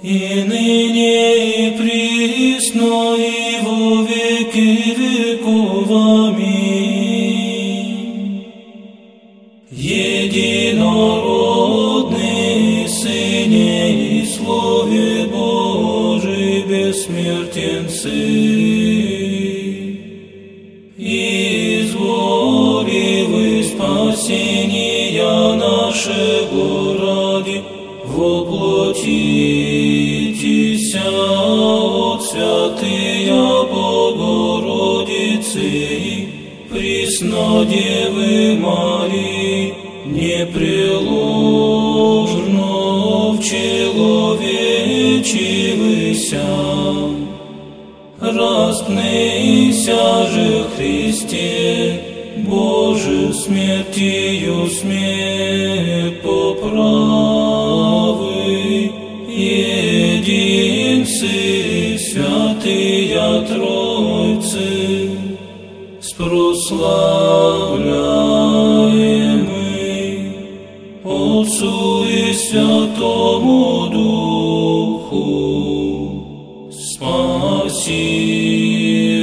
и ныне, и присно, и во веки веков. Аминь. Единородный Сыне и Слове Божий, бессмертен Сын, изволивый спасения нашего ради, воплотитеся от святыя Богородицы и Преснодевы Марии, непреложно вчеловечивыся, распнися же Христе, Боже, смертью смерть поправы, единцы святыя Тройцы, спрославляемый Отцу и Святому Духу, спаси